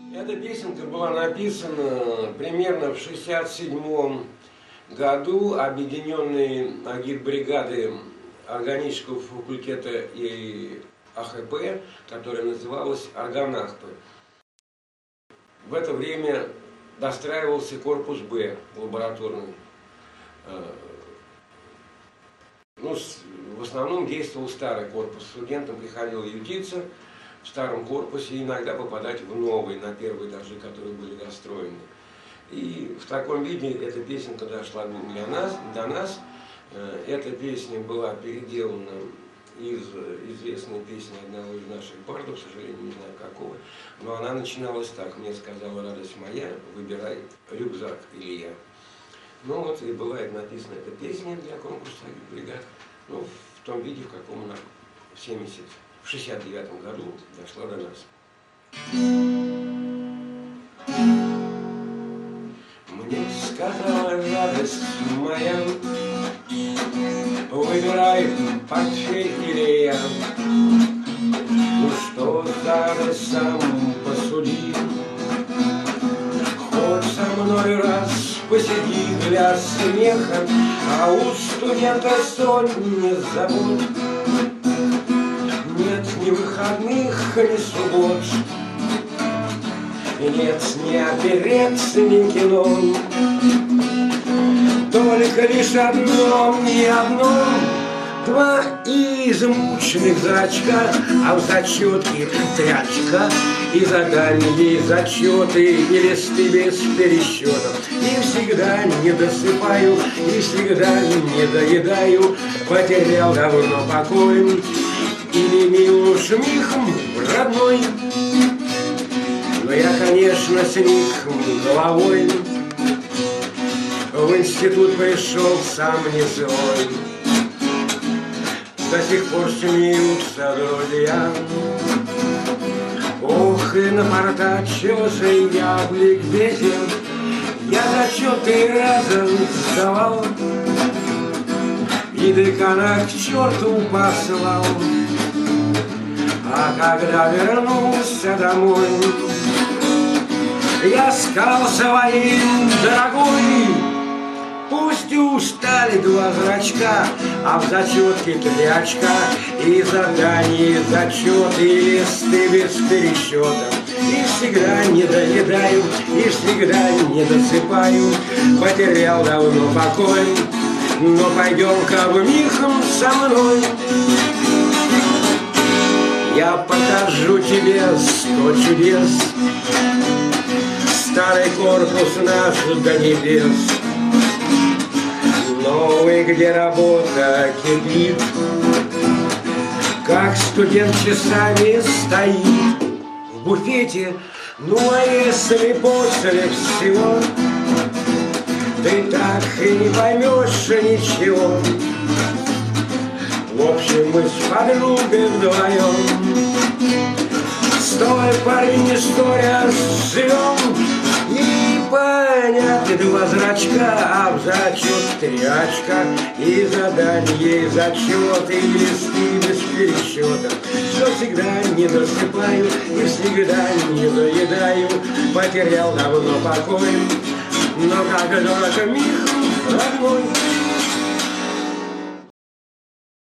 Эта песенка была написана примерно в 1967 году объединенной агитбригады органического факультета и АХП, которая называлась Органахпы. В это время достраивался корпус Б лабораторный. В основном действовал старый корпус. Студентам приходилось ютиться в старом корпусе и иногда попадать в новый, на первые этажи, которые были достроены. И в таком виде эта песенка дошла до нас. Эта песня была переделана из известной песни одного из наших бардов, к сожалению, не знаю какого, но она начиналась так: «Мне сказала радость моя, выбирай рюкзак, Илья». Ну вот и бывает написана эта песня для конкурса агитбригад, в том виде, в каком она в 1969 году дошла до нас. Мне сказала радость моя, выбирай портфель или я. Ну что за радость, сам посуди, хоть со мной раз посиди для смеха, а у студента сотни забот. Нет ни выходных, ни суббот, нет ни оперет, ни кино. Только лишь одно, не одно, два измученных зрачка, а в зачетке трячка, и задания, и зачеты, и листы без пересчета. И всегда не досыпаю, и всегда не доедаю, потерял давно покой, и не милуш михом родной. Но я, конечно, сник головой, в институт пришел сам не свой. До сих пор смеются друзья. Ох, и напортачился я в ликбезе, я зачеты разом сдавал, и декана к черту послал. А когда вернулся домой, я сказал своим: дорогой, пусть устали два зрачка, а в зачетке трячка, и задания, и зачеты, и листы без пересчета. И всегда не доедаю, и всегда не досыпаю, потерял давно покой, но пойдем-ка в михом со мной. Я покажу тебе 100 чудес, старый корпус наш до небес, новый, где работа кипит, как студент часами стоит в буфете. Ну а если после всего ты так и не поймешь ничего, в общем, мы с подругой вдвоем с той поры не ссоря живем. И понятны два зрачка, а в зачет трячка, и задания, и зачеты, и листы без пересчета. Что всегда не досыпаю, и всегда не доедаю, потерял давно покой, но как только миг родной.